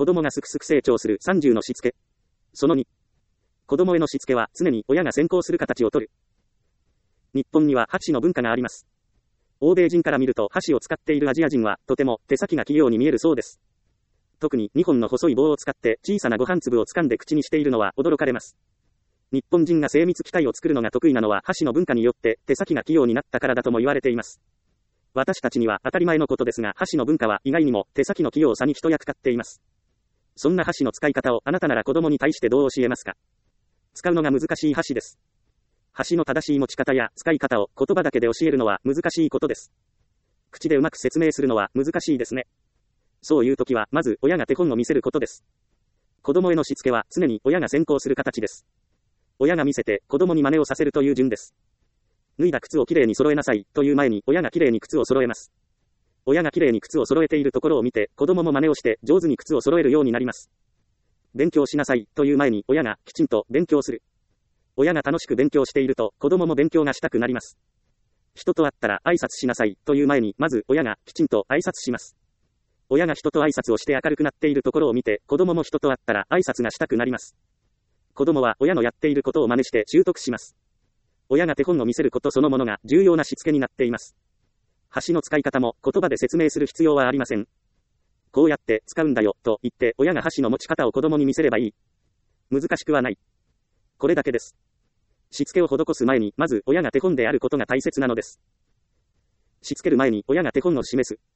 子供がすくすく成長する30のしつけ。その2。子供へのしつけは常に親が先行する形をとる。日本には箸の文化があります。欧米人から見ると箸を使っているアジア人はとても手先が器用に見えるそうです。特に2本の細い棒を使って小さなご飯粒を掴んで口にしているのは驚かれます。日本人が精密機械を作るのが得意なのは箸の文化によって手先が器用になったからだとも言われています。私たちには当たり前のことですが、箸の文化は意外にも手先の器用さに一役買っています。そんな箸の使い方をあなたなら子供に対してどう教えますか？使うのが難しい箸です。箸の正しい持ち方や使い方を言葉だけで教えるのは難しいことです。口でうまく説明するのは難しいですね。そういう時はまず親が手本を見せることです。子供へのしつけは常に親が先行する形です。親が見せて子供に真似をさせるという順です。脱いだ靴をきれいに揃えなさいという前に親がきれいに靴を揃えます。親がきれいに靴を揃えているところを見て子供も真似をして上手に靴を揃えるようになります。勉強しなさいという前に親がきちんと勉強する。親が楽しく勉強していると子供も勉強がしたくなります。人と会ったら挨拶しなさいという前にまず親がきちんと挨拶します。親が人と挨拶をして明るくなっているところを見て子供も人と会ったら挨拶がしたくなります。子供は親のやっていることを真似して習得します。親が手本を見せることそのものが重要なしつけになっています。箸の使い方も言葉で説明する必要はありません。こうやって使うんだよと言って親が箸の持ち方を子供に見せればいい。難しくはない。これだけです。しつけを施す前にまず親が手本であることが大切なのです。しつける前に親が手本を示す。